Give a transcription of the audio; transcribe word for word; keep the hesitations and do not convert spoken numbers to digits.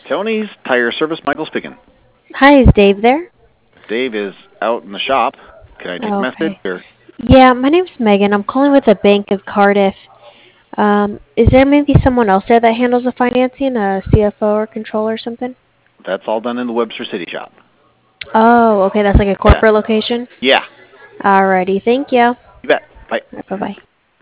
Tony's Tire Service, Michael speaking. Hi, is Dave there? Dave is out in the shop. Can I take a message? Okay. Or Yeah, my name's Megan. I'm calling with the Bank of Cardiff. Um, is there maybe someone else there that handles the financing, a C F O or controller or something? that's all done in the Webster City shop. Oh, okay. That's like a Yeah. corporate location? Yeah. Alrighty. Thank you. You bet. Bye. Bye bye.